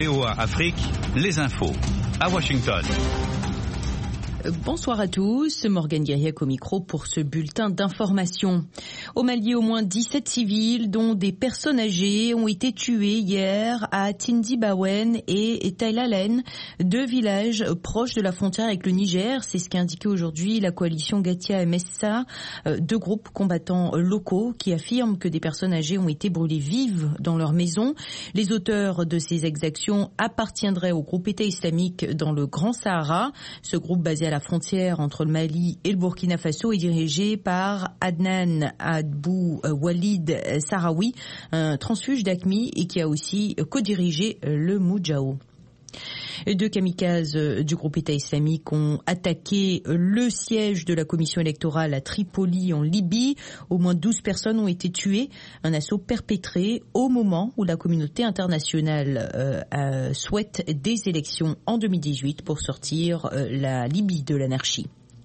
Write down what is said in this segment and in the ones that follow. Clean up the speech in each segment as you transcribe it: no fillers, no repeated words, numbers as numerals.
VOA Afrique, les infos, à Washington. Bonsoir à tous, Morgane Guiriec au micro pour ce bulletin d'information. Au Mali, au moins 17 civils, dont des personnes âgées, ont été tués hier à Tindibawen et Tailalen, deux villages proches de la frontière avec le Niger. C'est ce qu'a indiqué aujourd'hui la coalition Gatia Messa, deux groupes combattants locaux qui affirment que des personnes âgées ont été brûlées vives dans leur maison. Les auteurs de ces exactions appartiendraient au groupe État islamique dans le Grand Sahara. Ce groupe basé à la frontière entre le Mali et le Burkina Faso est dirigé par Adnan Abou Walid Sahraoui, un transfuge d'AQMI et qui a aussi co-dirigé le Moudjahou. Deux kamikazes du groupe État islamique ont attaqué le siège de la commission électorale à Tripoli en Libye. Au moins 12 personnes ont été tuées. Un assaut perpétré au moment où la communauté internationale souhaite des élections en 2018 pour sortir la Libye de l'anarchie.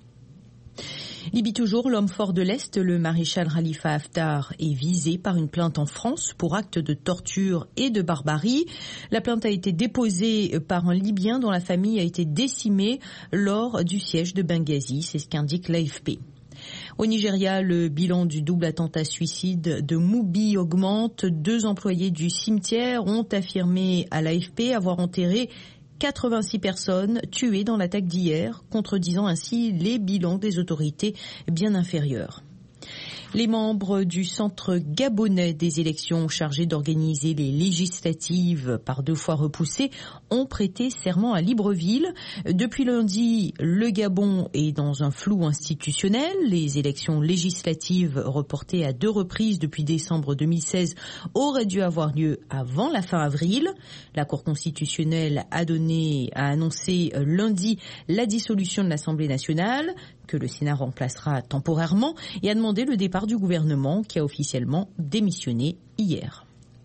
Libye toujours, l'homme fort de l'Est, le maréchal Khalifa Haftar, est visé par une plainte en France pour actes de torture et de barbarie. La plainte a été déposée par un Libyen dont la famille a été décimée lors du siège de Benghazi, c'est ce qu'indique l'AFP. Au Nigeria, le bilan du double attentat suicide de Mubi augmente. Deux employés du cimetière ont affirmé à l'AFP avoir enterré 86 personnes tuées dans l'attaque d'hier, contredisant ainsi les bilans des autorités bien inférieurs. Les membres du centre gabonais des élections chargés d'organiser les législatives par deux fois repoussées ont prêté serment à Libreville. Depuis lundi, le Gabon est dans un flou institutionnel. Les élections législatives reportées à deux reprises depuis décembre 2016 auraient dû avoir lieu avant la fin avril. La Cour constitutionnelle a annoncé lundi la dissolution de l'Assemblée nationale, que le Sénat remplacera temporairement, et a demandé le départ du gouvernement qui a officiellement démissionné hier.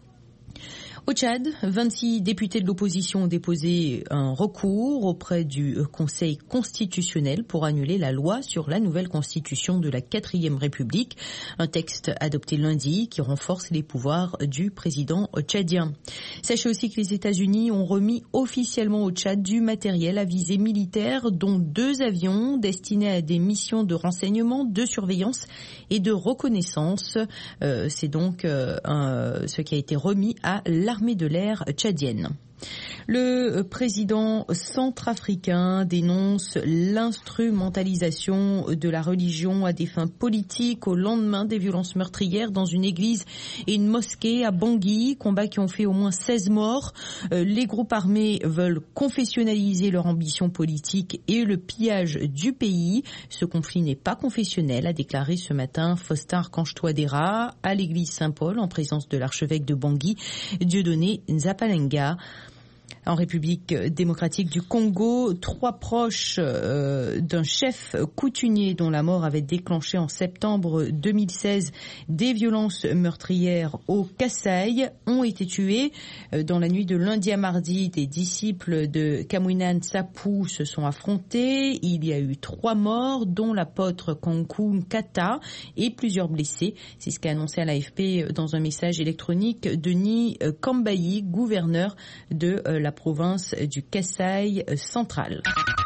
Au Tchad, 26 députés de l'opposition ont déposé un recours auprès du Conseil constitutionnel pour annuler la loi sur la nouvelle constitution de la 4e République, un texte adopté lundi qui renforce les pouvoirs du président tchadien. Sachez aussi que les États-Unis ont remis officiellement au Tchad du matériel à visée militaire, dont 2 avions destinés à des missions de renseignement, de surveillance et de reconnaissance. C'est donc ce qui a été remis à l'armée de l'air tchadienne. Le président centrafricain dénonce l'instrumentalisation de la religion à des fins politiques au lendemain des violences meurtrières dans une église et une mosquée à Bangui, combats qui ont fait au moins 16 morts. Les groupes armés veulent confessionnaliser leur ambition politique et le pillage du pays. Ce conflit n'est pas confessionnel, a déclaré ce matin Faustin Kanch-Touadéra à l'église Saint-Paul en présence de l'archevêque de Bangui, Dieudonné Nzapalenga. En République démocratique du Congo, 3 proches d'un chef coutumier dont la mort avait déclenché en septembre 2016 des violences meurtrières au Kasaï ont été tués. Dans la nuit de lundi à mardi, des disciples de Kamwina Nsapu se sont affrontés. Il y a eu 3 morts, dont l'apôtre Kankou Nkata, et plusieurs blessés. C'est ce qu'a annoncé à l'AFP dans un message électronique Denis Kambayi, gouverneur de la province du Kasaï central.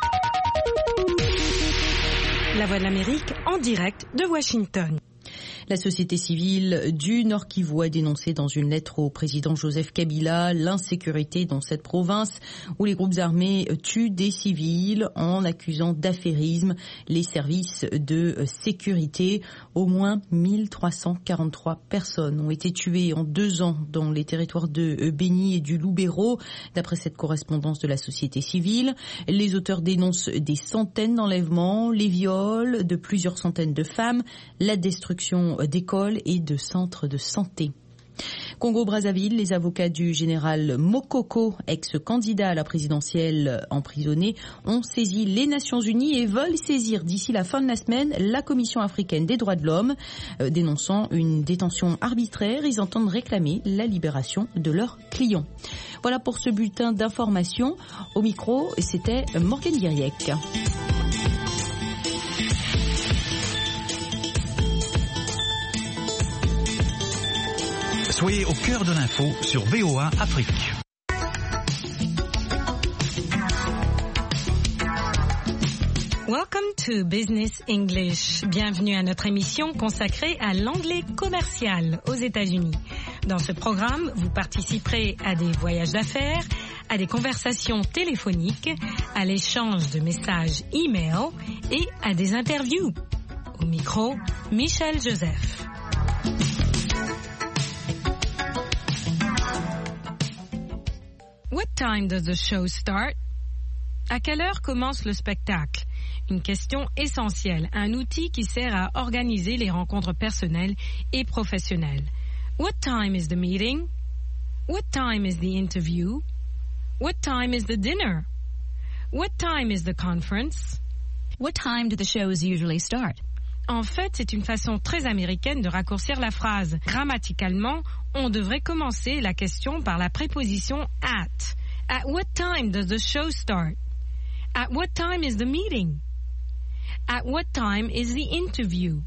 La Voix de l'Amérique en direct de Washington. La société civile du Nord Kivu a dénoncé dans une lettre au président Joseph Kabila l'insécurité dans cette province où les groupes armés tuent des civils en accusant d'affairisme les services de sécurité. Au moins 1343 personnes ont été tuées en 2 ans dans les territoires de Beni et du Lubero, d'après cette correspondance de la société civile. Les auteurs dénoncent des centaines d'enlèvements, les viols de plusieurs centaines de femmes, la destruction d'écoles et de centres de santé. Congo-Brazzaville, les avocats du général Mokoko, ex-candidat à la présidentielle emprisonné, ont saisi les Nations Unies et veulent saisir d'ici la fin de la semaine la Commission africaine des droits de l'homme. Dénonçant une détention arbitraire, ils entendent réclamer la libération de leurs clients. Voilà pour ce bulletin d'information. Au micro, c'était Morgane Guiriec. Soyez au cœur de l'info sur VOA Afrique. Welcome to Business English. Bienvenue à notre émission consacrée à l'anglais commercial aux États-Unis. Dans ce programme, vous participerez à des voyages d'affaires, à des conversations téléphoniques, à l'échange de messages e-mail et à des interviews. Au micro, Michel Joseph. What time does the show start? À quelle heure commence le spectacle? Une question essentielle, un outil qui sert à organiser les rencontres personnelles et professionnelles. What time is the meeting? What time is the interview? What time is the dinner? What time is the conference? What time do the shows usually start? En fait, c'est une façon très américaine de raccourcir la phrase. Grammaticalement, on devrait commencer la question par la préposition at. At what time does the show start? At what time is the meeting? At what time is the interview?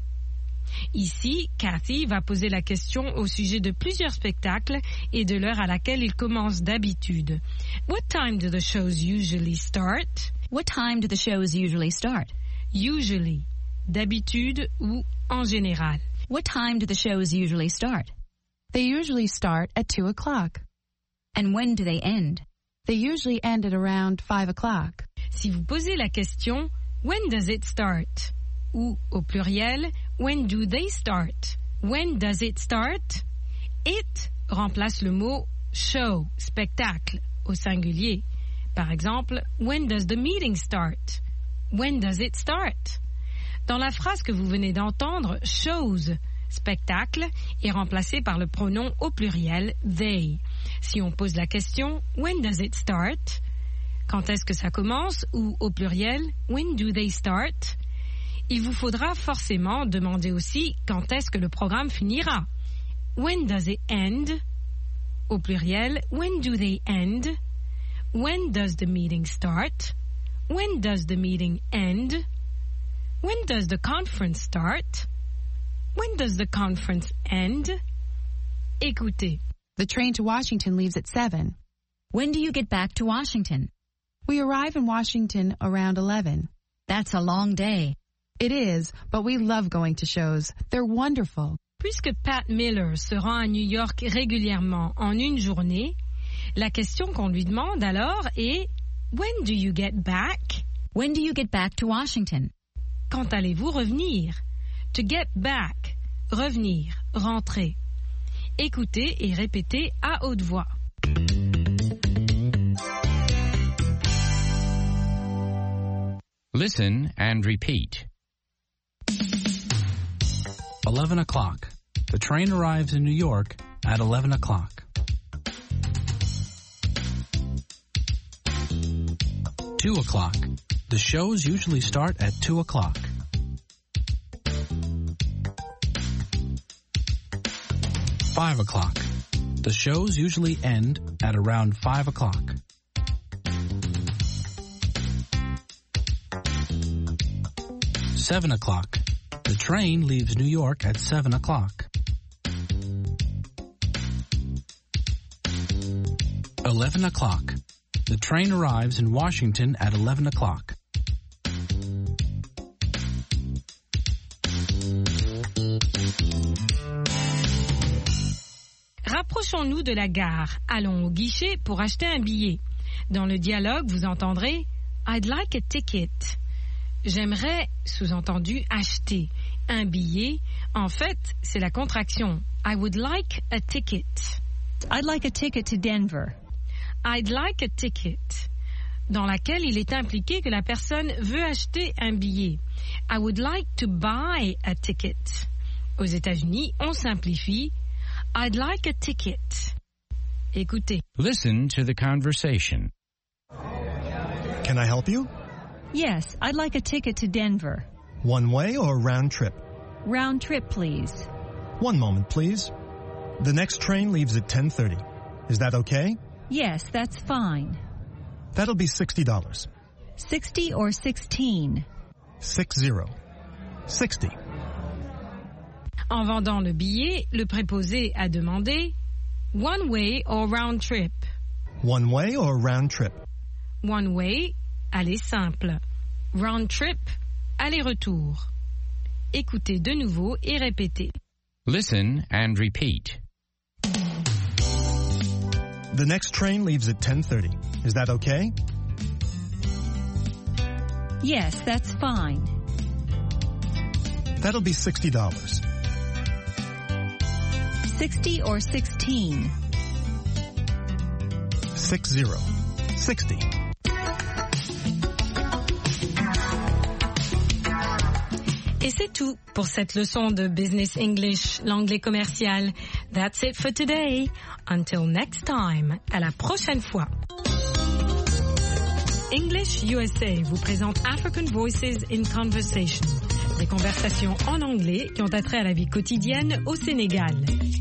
Ici, Kathy va poser la question au sujet de plusieurs spectacles et de l'heure à laquelle ils commencent d'habitude. What time do the shows usually start? What time do the shows usually start? Usually, d'habitude ou en général. What time do the shows usually start? They usually start at 2 o'clock. And when do they end? They usually end at around 5 o'clock. Si vous posez la question, when does it start? Ou, au pluriel, when do they start? When does it start? It remplace le mot show, spectacle, au singulier. Par exemple, when does the meeting start? When does it start? Dans la phrase que vous venez d'entendre, shows, spectacle, est remplacé par le pronom au pluriel they. Si on pose la question, when does it start? Quand est-ce que ça commence? Ou au pluriel, when do they start? Il vous faudra forcément demander aussi quand est-ce que le programme finira. When does it end? Au pluriel, when do they end? When does the meeting start? When does the meeting end? When does the conference start? When does the conference end? Écoutez. The train to Washington leaves at 7. When do you get back to Washington? We arrive in Washington around 11. That's a long day. It is, but we love going to shows. They're wonderful. Puisque Pat Miller se rend à New York régulièrement en une journée, la question qu'on lui demande alors est When do you get back? When do you get back to Washington? Quand allez-vous revenir? To get back, revenir, rentrer. Écoutez et répétez à haute voix. Listen and repeat. 11 o'clock. The train arrives in New York at 11 o'clock. 2 o'clock. The shows usually start at 2 o'clock. 5 o'clock. The shows usually end at around 5 o'clock. 7 o'clock. The train leaves New York at 7 o'clock. 11 o'clock. The train arrives in Washington at 11 o'clock. Rapprochons-nous de la gare. Allons au guichet pour acheter un billet. Dans le dialogue, vous entendrez I'd like a ticket. J'aimerais, sous-entendu, acheter un billet. En fait, c'est la contraction. I would like a ticket. I'd like a ticket to Denver. I'd like a ticket, dans laquelle il est impliqué que la personne veut acheter un billet. I would like to buy a ticket. Aux États-Unis, on simplifie. I'd like a ticket. Écoutez. Listen to the conversation. Can I help you? Yes, I'd like a ticket to Denver. One way or round trip? Round trip, please. One moment, please. The next train leaves at 10:30. Is that okay? Yes, that's fine. That'll be $60. 60 or 16? 60. 60. En vendant le billet, le préposé a demandé one way or round trip. One way or round trip? One way, aller simple. round trip, aller-retour. Écoutez de nouveau et répétez. Listen and repeat. The next train leaves at 10:30. Is that okay? Yes, that's fine. That'll be $60. 60 or 16? 60. Et c'est tout pour cette leçon de Business English, l'anglais commercial. That's it for today. Until next time. À la prochaine fois. English USA vous présente African Voices in Conversation. Des conversations en anglais qui ont attrait à la vie quotidienne au Sénégal.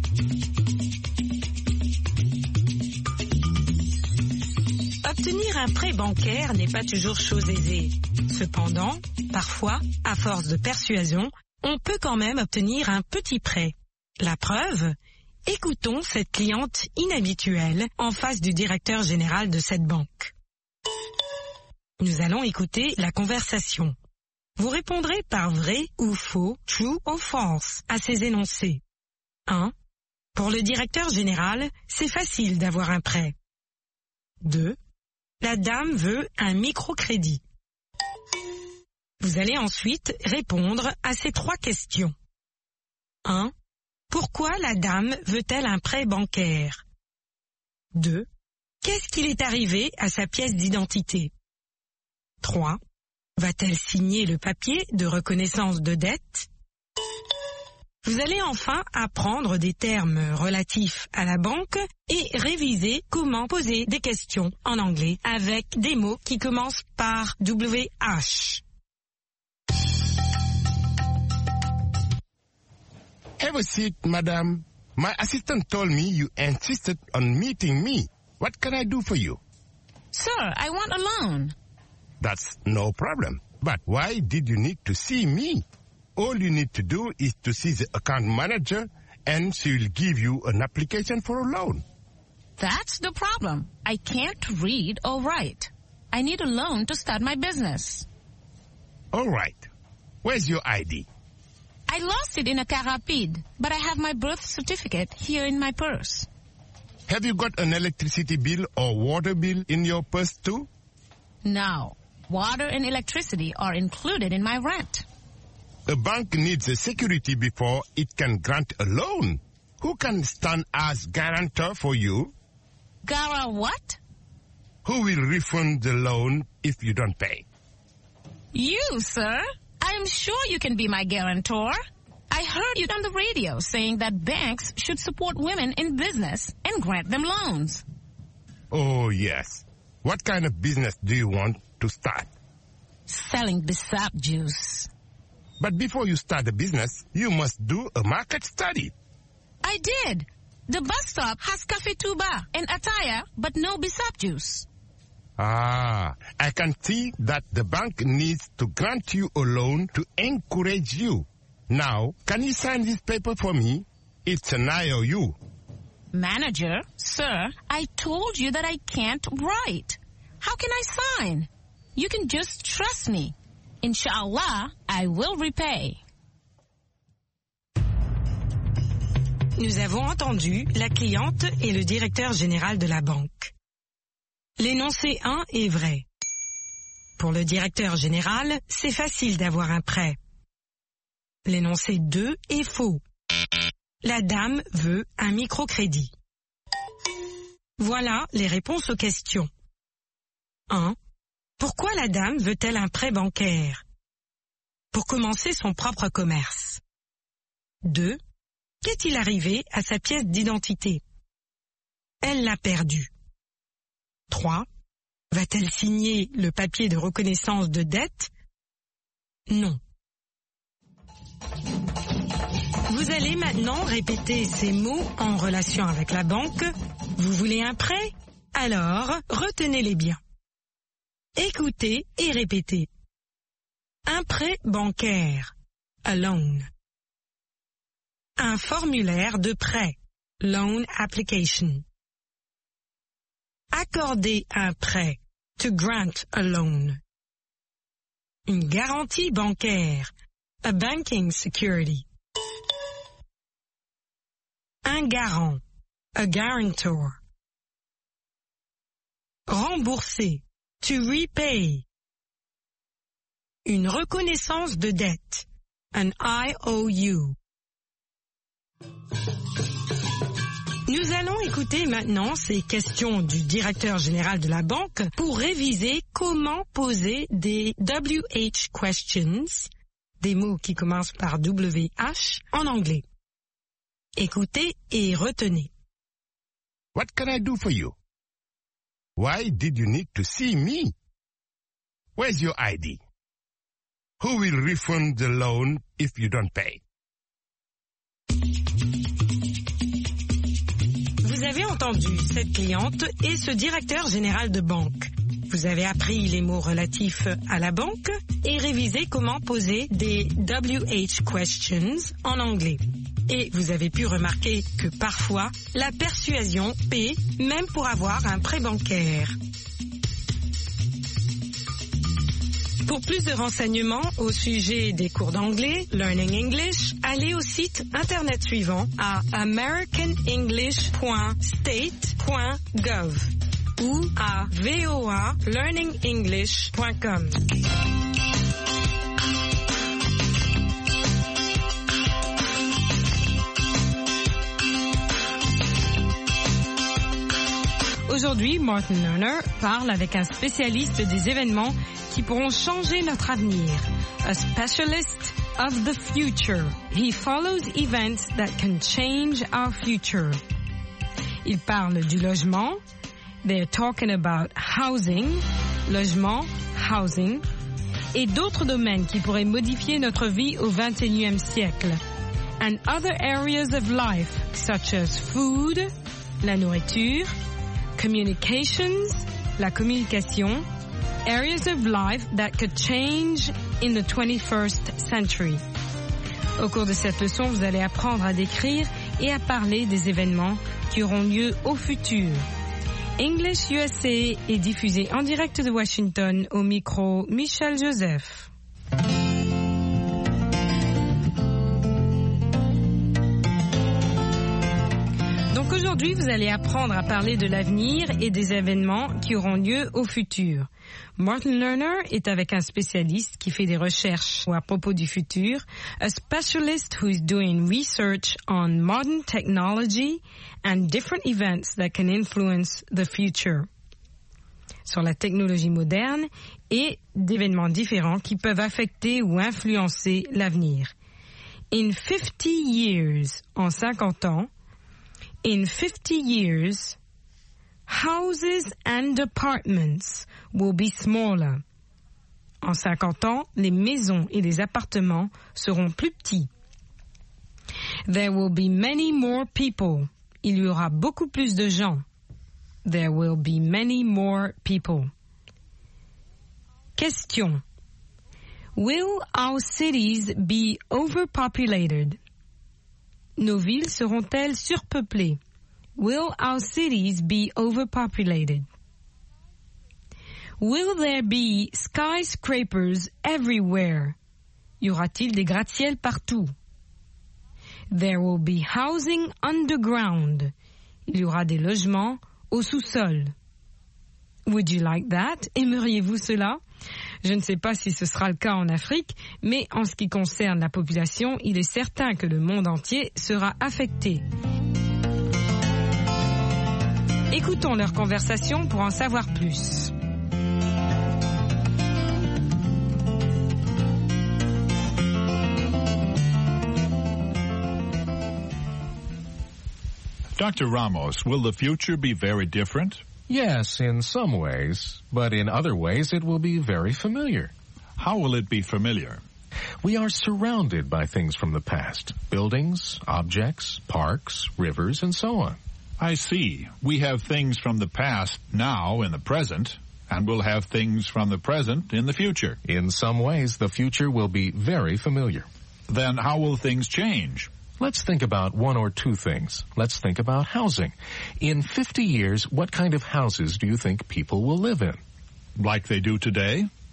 Obtenir un prêt bancaire n'est pas toujours chose aisée. Cependant, parfois, à force de persuasion, on peut quand même obtenir un petit prêt. La preuve ? Écoutons cette cliente inhabituelle en face du directeur général de cette banque. Nous allons écouter la conversation. Vous répondrez par vrai ou faux, true or false, à ces énoncés. 1. Pour le directeur général, c'est facile d'avoir un prêt. 2. La dame veut un microcrédit. Vous allez ensuite répondre à ces 3 questions. 1. Pourquoi la dame veut-elle un prêt bancaire? 2. Qu'est-ce qu'il est arrivé à sa pièce d'identité? 3. Va-t-elle signer le papier de reconnaissance de dette? Vous allez enfin apprendre des termes relatifs à la banque et réviser comment poser des questions en anglais avec des mots qui commencent par WH. Have a seat, madam. My assistant told me you insisted on meeting me. What can I do for you? Sir, I want a loan. That's no problem. But why did you need to see me? All you need to do is to see the account manager and she will give you an application for a loan. That's the problem. I can't read or write. I need a loan to start my business. All right. Where's your ID? I lost it in a car rapide, but I have my birth certificate here in my purse. Have you got an electricity bill or water bill in your purse too? No. Water and electricity are included in my rent. A bank needs a security before it can grant a loan. Who can stand as guarantor for you? Gara what? Who will refund the loan if you don't pay? You, sir. I am sure you can be my guarantor. I heard you on the radio saying that banks should support women in business and grant them loans. Oh, yes. What kind of business do you want to start? Selling Bissap juice. But before you start a business, you must do a market study. I did. The bus stop has Cafe Tuba and Ataya, but no Bissap juice. Ah, I can see that the bank needs to grant you a loan to encourage you. Now, can you sign this paper for me? It's an IOU. Manager, sir, I told you that I can't write. How can I sign? You can just trust me. Inshallah, I will repay. Nous avons entendu la cliente et le directeur général de la banque. L'énoncé 1 est vrai. Pour le directeur général, c'est facile d'avoir un prêt. L'énoncé 2 est faux. La dame veut un microcrédit. Voilà les réponses aux questions. 1. Pourquoi la dame veut-elle un prêt bancaire? Pour commencer son propre commerce. 2. Qu'est-il arrivé à sa pièce d'identité? Elle l'a perdue. 3. Va-t-elle signer le papier de reconnaissance de dette? Non. Vous allez maintenant répéter ces mots en relation avec la banque. Vous voulez un prêt? Alors, retenez-les bien. Écoutez et répétez. Un prêt bancaire. A loan. Un formulaire de prêt. Loan application. Accorder un prêt. To grant a loan. une garantie bancaire, a banking security. Un garant, a guarantor. Rembourser, to repay. Une reconnaissance de dette, an IOU. Nous allons écouter maintenant ces questions du directeur général de la banque pour réviser comment poser des WH questions, des mots qui commencent par WH, en anglais. Écoutez et retenez. What can I do for you? Why did you need to see me? Where's your ID? Who will refund the loan if you don't pay? Vous avez entendu cette cliente et ce directeur général de banque. Vous avez appris les mots relatifs à la banque et révisé comment poser des WH questions en anglais. Et vous avez pu remarquer que parfois, la persuasion paie même pour avoir un prêt bancaire. Pour plus de renseignements au sujet des cours d'anglais, Learning English, allez au site internet suivant à americanenglish.state.gov ou à voalearningenglish.com. Aujourd'hui, Martin Lerner parle avec un spécialiste des événements qui pourront changer notre avenir. A specialist of the future. He follows events that can change our future. Il parle du logement. They're talking about housing. Logement, housing. Et d'autres domaines qui pourraient modifier notre vie au XXIe siècle. And other areas of life, such as food, la nourriture, communications, la communication, areas of life that could change in the 21st century. Au cours de cette leçon, vous allez apprendre à décrire et à parler des événements qui auront lieu au futur. English USA est diffusé en direct de Washington au micro Michel Joseph. Donc aujourd'hui, vous allez apprendre à parler de l'avenir et des événements qui auront lieu au futur. Martin Lerner est avec un spécialiste qui fait des recherches à propos du futur, a specialist who is doing research on modern technology and different events that can influence the future. Sur la technologie moderne et d'événements différents qui peuvent affecter ou influencer l'avenir. In 50 years, en 50 ans, in 50 years, houses and apartments will be smaller. En 50 ans, les maisons et les appartements seront plus petits. There will be many more people. Il y aura beaucoup plus de gens. There will be many more people. Question. Will our cities be overpopulated? Nos villes seront-elles surpeuplées? Will our cities be overpopulated? Will there be skyscrapers everywhere? Y aura-t-il des gratte-ciels partout? There will be housing underground. Il y aura des logements au sous-sol. Would you like that? Aimeriez-vous cela? Je ne sais pas si ce sera le cas en Afrique, mais en ce qui concerne la population, il est certain que le monde entier sera affecté. Écoutons leur conversation pour en savoir plus. Dr. Ramos, will the future be very different? Yes, in some ways, but in other ways it will be very familiar. How will it be familiar? We are surrounded by things from the past, buildings, objects, parks, rivers, and so on. I see. We have things from the past now in the present, and we'll have things from the present in the future. In some ways, the future will be very familiar. Then how will things change? Let's think about one or two things. Let's think about housing. In 50 years, what kind of houses do you think people will live in? Like they do today?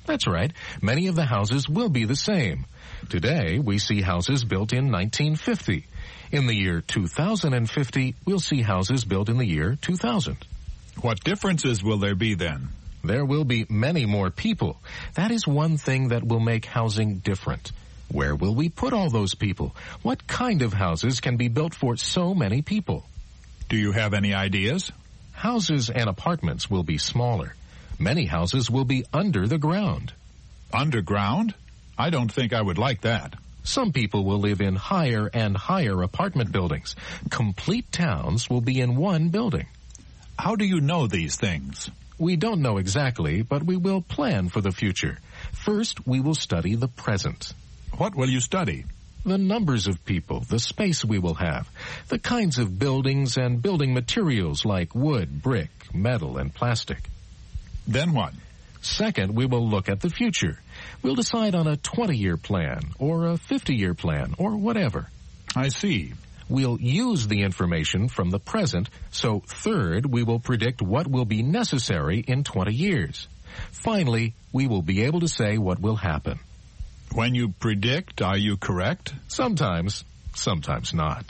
That's right. Many of the houses will be the same. Today, we see houses built in 1950. In the year 2050, we'll see houses built in the year 2000. What differences will there be then? There will be many more people. That is one thing that will make housing different. Where will we put all those people? What kind of houses can be built for so many people? Do you have any ideas? Houses and apartments will be smaller. Many houses will be under the ground. Underground? I don't think I would like that. Some people will live in higher and higher apartment buildings. Complete towns will be in one building. How do you know these things? We don't know exactly, but we will plan for the future. First, we will study the present. What will you study? The numbers of people, the space we will have, the kinds of buildings and building materials like wood, brick, metal, and plastic. Then what? Second, we will look at the future. We'll decide on a 20-year plan, or a 50-year plan, or whatever. I see. We'll use the information from the present, so third, we will predict what will be necessary in 20 years. Finally, we will be able to say what will happen. When you predict, are you correct? Sometimes not.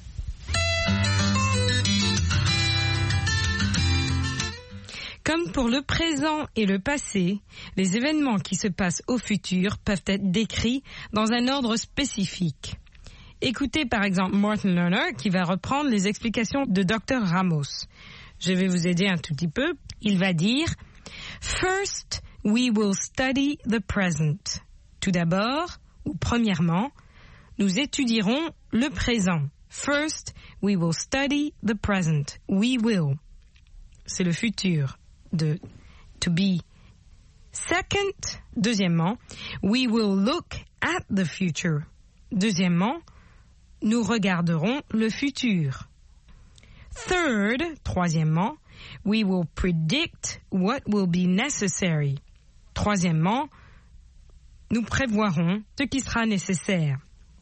Comme pour le présent et le passé, les événements qui se passent au futur peuvent être décrits dans un ordre spécifique. Écoutez par exemple Martin Lerner qui va reprendre les explications de Dr. Ramos. Je vais vous aider un tout petit peu. Il va dire « First, we will study the present ». Tout d'abord, ou premièrement, nous étudierons le présent. First, we will study the present. We will. C'est le futur de to be. Second, deuxièmement, we will look at the future. Deuxièmement, nous regarderons le futur. Third, troisièmement, we will predict what will be necessary. Troisièmement, nous prévoirons ce qui sera nécessaire.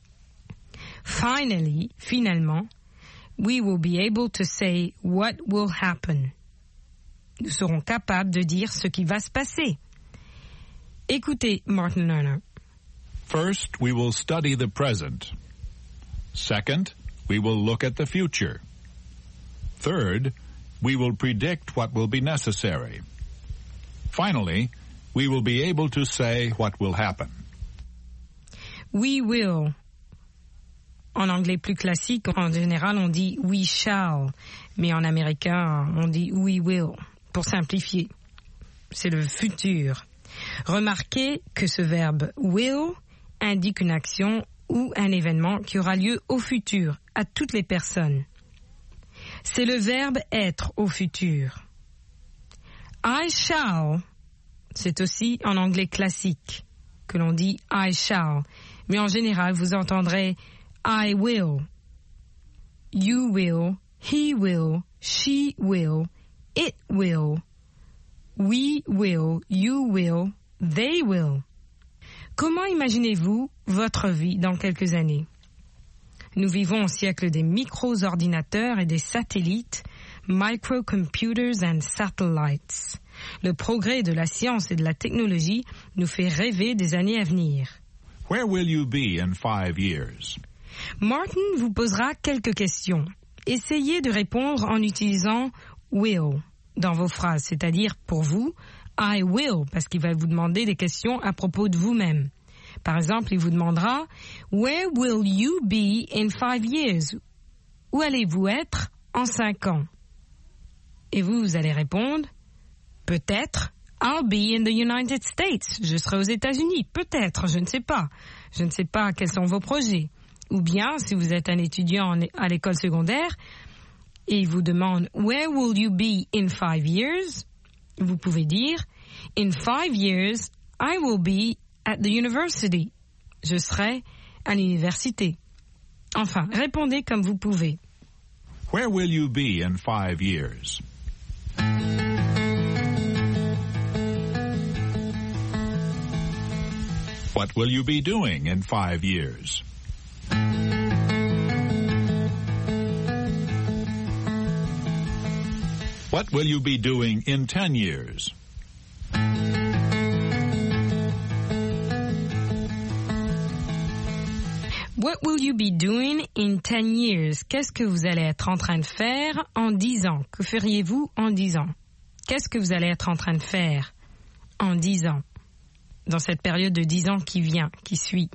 Finally, finalement, we will be able to say what will happen. Nous serons capables de dire ce qui va se passer. Écoutez Martin Lerner. First, we will study the present. Second, we will look at the future. Third, we will predict what will be necessary. Finally, we will be able to say what will happen. We will. En anglais plus classique, en général, on dit we shall. Mais en américain, on dit we will. Pour simplifier. C'est le futur. Remarquez que ce verbe will indique une action ou un événement qui aura lieu au futur, à toutes les personnes. C'est le verbe être au futur. I shall, c'est aussi en anglais classique que l'on dit I shall. Mais en général, vous entendrez I will, you will, he will, she will, it will, we will, you will, they will. Comment imaginez-vous votre vie dans quelques années? Nous vivons au siècle des micro-ordinateurs et des satellites, microcomputers and satellites. Le progrès de la science et de la technologie nous fait rêver des années à venir. Where will you be in 5 years? Martin vous posera quelques questions. Essayez de répondre en utilisant will dans vos phrases, c'est-à-dire pour vous, I will, parce qu'il va vous demander des questions à propos de vous-même. Par exemple, il vous demandera Where will you be in 5 years? Où allez-vous être en 5 ans? Et vous allez répondre peut-être I'll be in the United States. Je serai aux États-Unis. Peut-être, je ne sais pas. Je ne sais pas quels sont vos projets. Ou bien, si vous êtes un étudiant à l'école secondaire et il vous demande Where will you be in 5 years? Vous pouvez dire In 5 years, I will be at the university. Je serai à l'université. Enfin, répondez comme vous pouvez. Where will you be in 5 years? What will you be doing in 5 years? What will you be doing in 10 years? What will you be doing in 10 years? Qu'est-ce que vous allez être en train de faire en 10 ans? Que feriez-vous en 10 ans? Qu'est-ce que vous allez être en train de faire en 10 ans? Dans cette période de 10 ans qui vient, qui suit.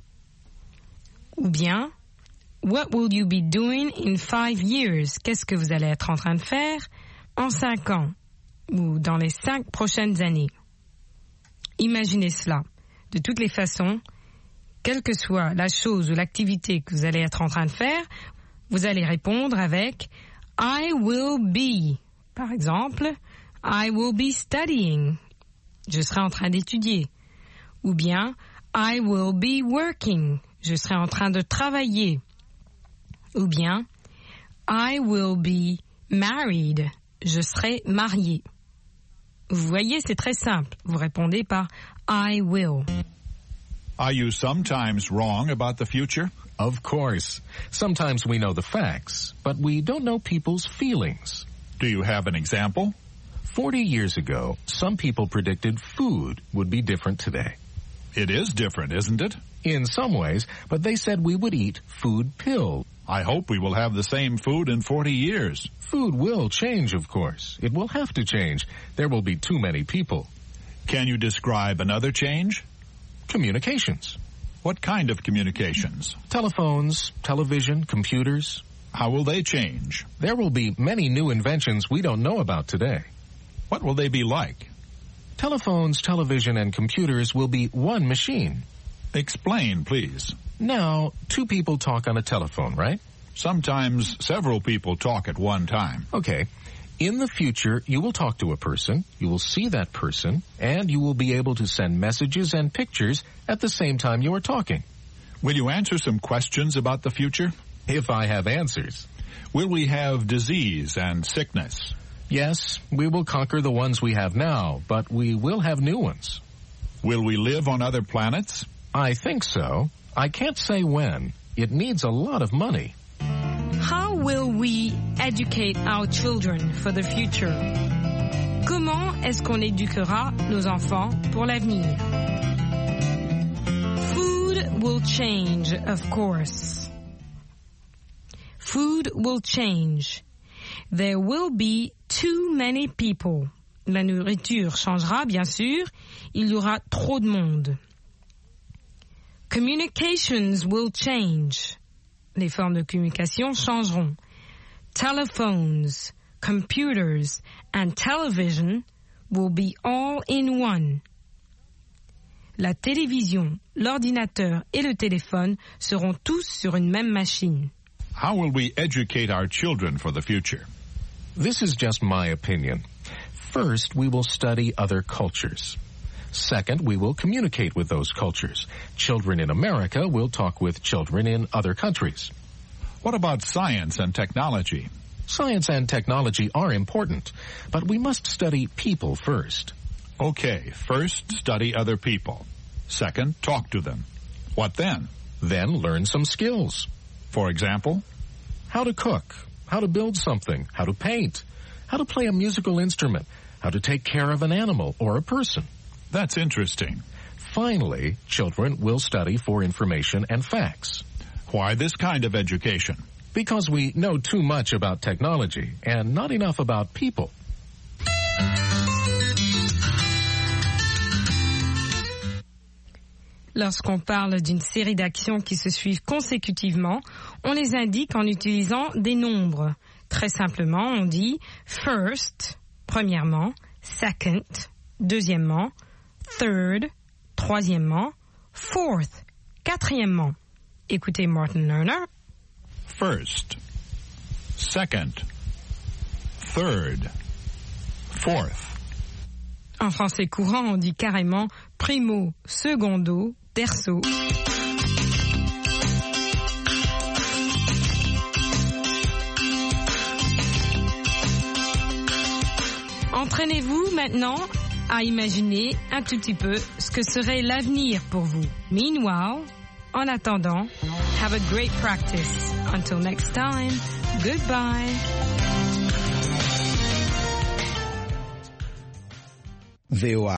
Ou bien, what will you be doing in 5 years? Qu'est-ce que vous allez être en train de faire en 5 ans? Ou dans les 5 prochaines années? Imaginez cela. De toutes les façons, quelle que soit la chose ou l'activité que vous allez être en train de faire, vous allez répondre avec I will be. Par exemple, I will be studying. Je serai en train d'étudier. Ou bien, I will be working. Je serai en train de travailler. Ou bien, I will be married. Je serai marié. Vous voyez, c'est très simple. Vous répondez par I will. Are you sometimes wrong about the future? Of course. Sometimes we know the facts, but we don't know people's feelings. Do you have an example? 40 years ago, some people predicted food would be different today. It is different, isn't it? In some ways, but they said we would eat food pills. I hope we will have the same food in 40 years. Food will change, of course. It will have to change. There will be too many people. Can you describe another change? Communications. What kind of communications? Telephones, television, computers. How will they change? There will be many new inventions we don't know about today. What will they be like? Telephones, television, and computers will be one machine. Explain, please. Now, 2 people talk on a telephone, right? Sometimes several people talk at one time. Okay. In the future, you will talk to a person, you will see that person, and you will be able to send messages and pictures at the same time you are talking. Will you answer some questions about the future? If I have answers. Will we have disease and sickness? Yes, we will conquer the ones we have now, but we will have new ones. Will we live on other planets? I think so. I can't say when. It needs a lot of money. How will we educate our children for the future? Comment est-ce qu'on éduquera nos enfants pour l'avenir? Food will change, of course. Food will change. There will be too many people. La nourriture changera, bien sûr. Il y aura trop de monde. Communications will change. Les formes de communication changeront. Telephones, computers, and television will be all in one. La télévision, l'ordinateur et le téléphone seront tous sur une même machine. How will we educate our children for the future? This is just my opinion. First, we will study other cultures. Second, we will communicate with those cultures. Children in America will talk with children in other countries. What about science and technology? Science and technology are important, but we must study people first. Okay, first study other people. Second, talk to them. What then? Then learn some skills. For example? How to cook, how to build something, how to paint, how to play a musical instrument, how to take care of an animal or a person. That's interesting. Finally, children will study for information and facts. Why this kind of education? Because we know too much about technology and not enough about people. Lorsqu'on parle d'une série d'actions qui se suivent consécutivement, on les indique en utilisant des nombres. Très simplement, on dit first, premièrement, second, deuxièmement, third, troisièmement, fourth, quatrièmement. Écoutez Martin Lerner. First, second, third, fourth. En français courant, on dit carrément primo, secondo, terzo. Entraînez-vous maintenant à imaginer un tout petit peu ce que serait l'avenir pour vous. Meanwhile, en attendant, have a great practice. Until next time, goodbye. VOA